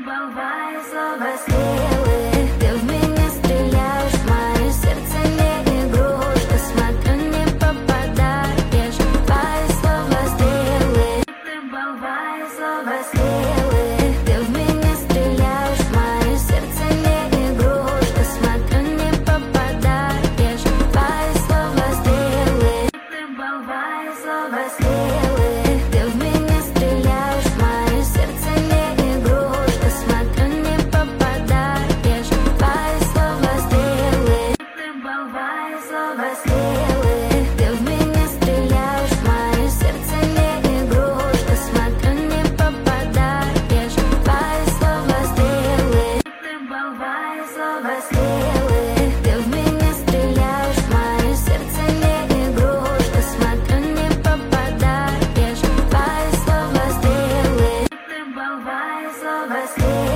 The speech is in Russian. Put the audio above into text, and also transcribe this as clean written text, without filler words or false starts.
Бывает слово стрелы, ты в меня стреляешь, мое сердце не игрушка, смотрю, не попадаешь. Бывает слово стрелы, ты бывает слово стрелы, ты в меня стреляешь, мое сердце не игрушка, смотрю, не попадаешь. Бывает слово стрелы, ты бывает слово стрелы, ты в меня стреляешь, мое сердце не игрушка, смотрю, не попадаешь. Бывает слово стрелы, ты бывает слово стрелы, ты в меня стреляешь, мое сердце не игрушка, смотрю, не попадаешь. Бывает слово стрелы, ты бывает слово стрелы, ты в меня стреляешь, мое сердце не игрушка, смотрю, не попадаешь. Бывает слово стрелы, ты бывает слово стрелы.